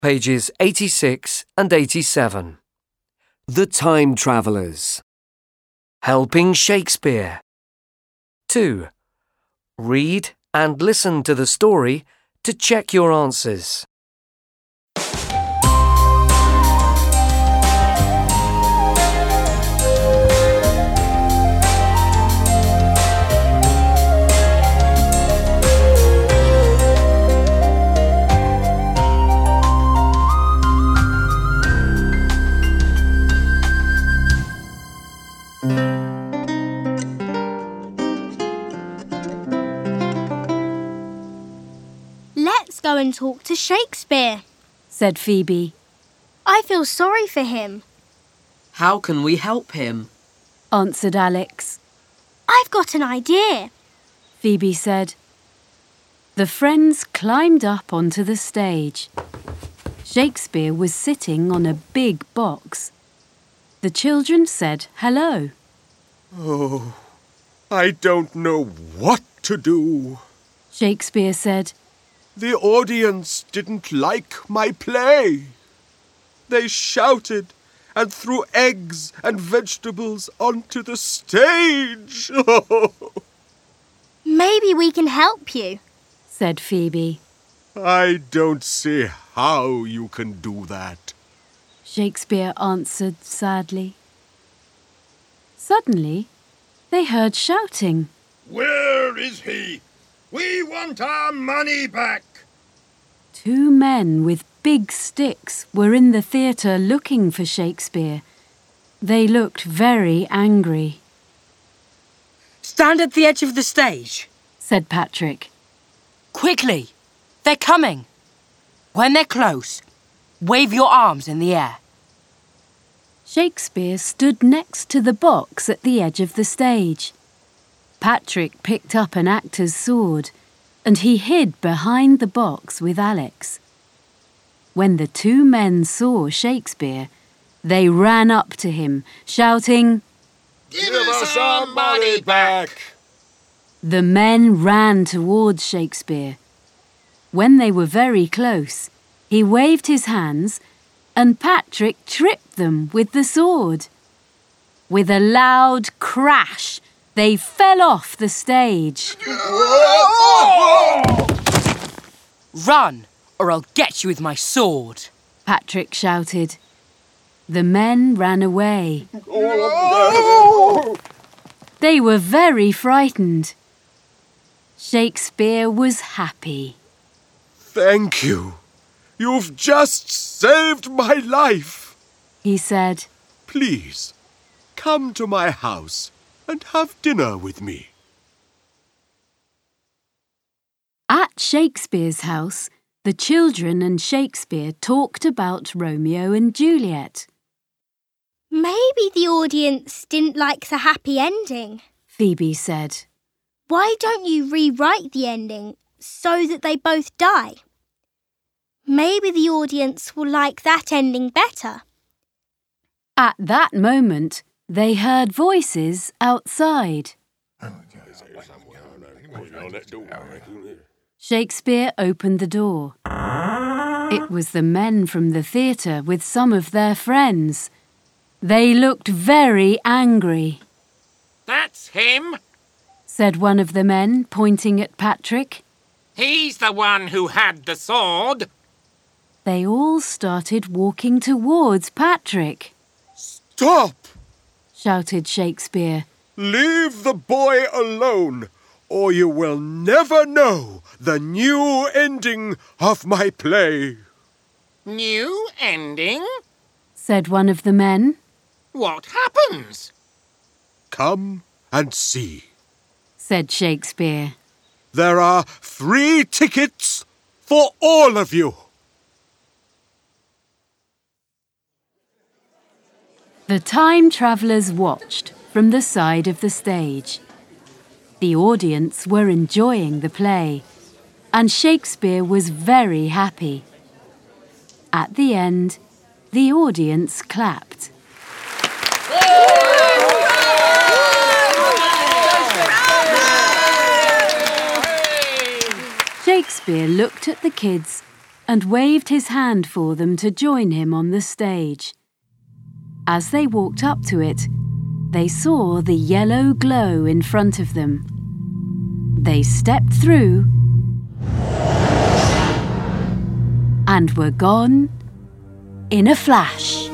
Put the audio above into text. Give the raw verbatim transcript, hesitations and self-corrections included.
pages eighty-six and eighty-seven. The Time Travellers. Helping Shakespeare. two. Read and listen to the story to check your answers. Let's go and talk to Shakespeare, said Phoebe. I feel sorry for him. How can we help him? Answered Alex. I've got an idea, Phoebe said. The friends climbed up onto the stage. Shakespeare was sitting on a big box. The children said hello. Oh, I don't know what to do, Shakespeare said. The audience didn't like my play. They shouted and threw eggs and vegetables onto the stage. Maybe we can help you, said Phoebe. I don't see how you can do that, Shakespeare answered sadly. Suddenly, they heard shouting. Where is he? We want our money back! Two men with big sticks were in the theatre looking for Shakespeare. They looked very angry. Stand at the edge of the stage, said Patrick. Quickly! They're coming! When they're close, wave your arms in the air. Shakespeare stood next to the box at the edge of the stage. Patrick picked up an actor's sword and he hid behind the box with Alex. When the two men saw Shakespeare, they ran up to him, shouting, Give us our money back! The men ran towards Shakespeare. When they were very close, he waved his hands and Patrick tripped them with the sword. With a loud crash, they fell off the stage. Run, or I'll get you with my sword, Patrick shouted. The men ran away. They were very frightened. Shakespeare was happy. Thank you. You've just saved my life, he said. Please, come to my house and have dinner with me. At Shakespeare's house, the children and Shakespeare talked about Romeo and Juliet. Maybe the audience didn't like the happy ending, Phoebe said. Why don't you rewrite the ending so that they both die? Maybe the audience will like that ending better. At that moment, they heard voices outside. Shakespeare opened the door. It was the men from the theatre with some of their friends. They looked very angry. That's him, said one of the men, pointing at Patrick. He's the one who had the sword. They all started walking towards Patrick. Stop! Shouted Shakespeare. Leave the boy alone, or you will never know the new ending of my play. New ending? Said one of the men. What happens? Come and see, said Shakespeare. There are three tickets for all of you. The time travellers watched from the side of the stage. The audience were enjoying the play, and Shakespeare was very happy. At the end, the audience clapped. Shakespeare looked at the kids and waved his hand for them to join him on the stage. As they walked up to it, they saw the yellow glow in front of them. They stepped through and were gone in a flash.